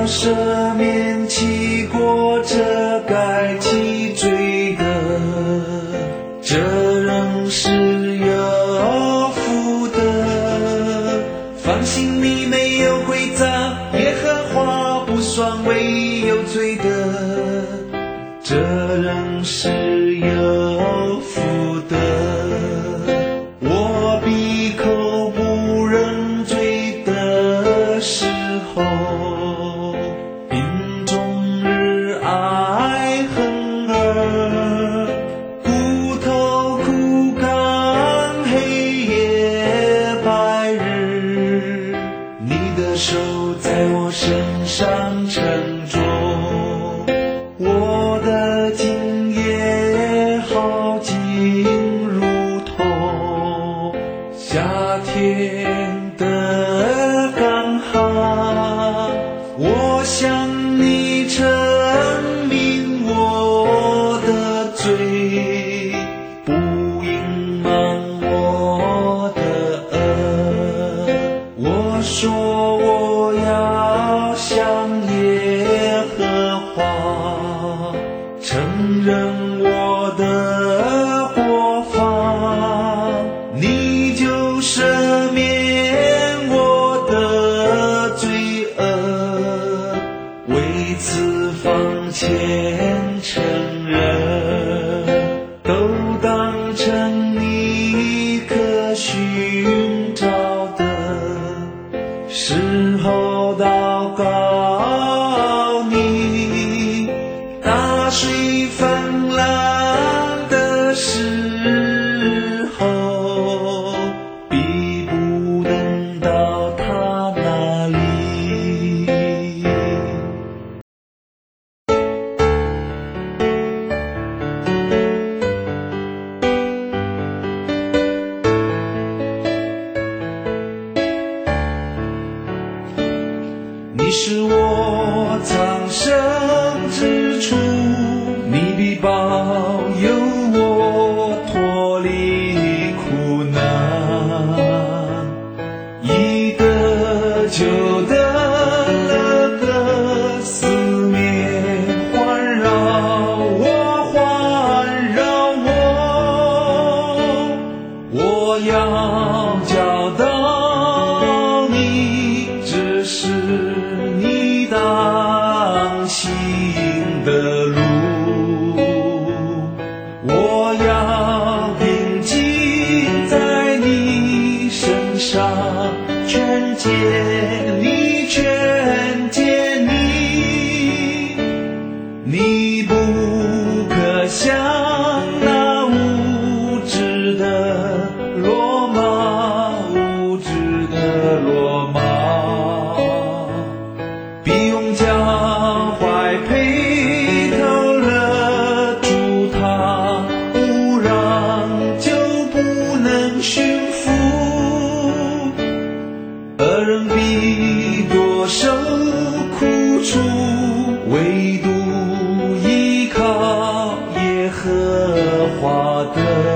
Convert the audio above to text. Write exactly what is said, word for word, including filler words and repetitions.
赦免其过，这该其罪的，这仍是有福的。放心，你没有诡诈，耶和华不算为有罪的，这仍是有福的。我闭口不认罪的时候，并终日爱恨儿，骨头枯干，黑夜白日，你的手在我身上沉重，我的今夜好静如同夏天的干旱。我向你证明我的罪，不隐瞒我的恶。我说我要向耶和华承认我的过犯，你就赦免我的罪恶，为此方前承认，都当成你可寻找的时候祷告你。大水泛滥的时候，必不能到他那里。你是我藏身之处，你必保佑我脱离苦难，以得救的乐歌四面环绕我，环绕我。我要教导你，这是你当行的路，我要定睛在你身上，劝诫你，劝诫你，你不可像那无知的罗马，无知的罗马，必用脚踝配头勒住他，不让就不能驯服。恶人必多受苦楚，唯独依靠耶和华的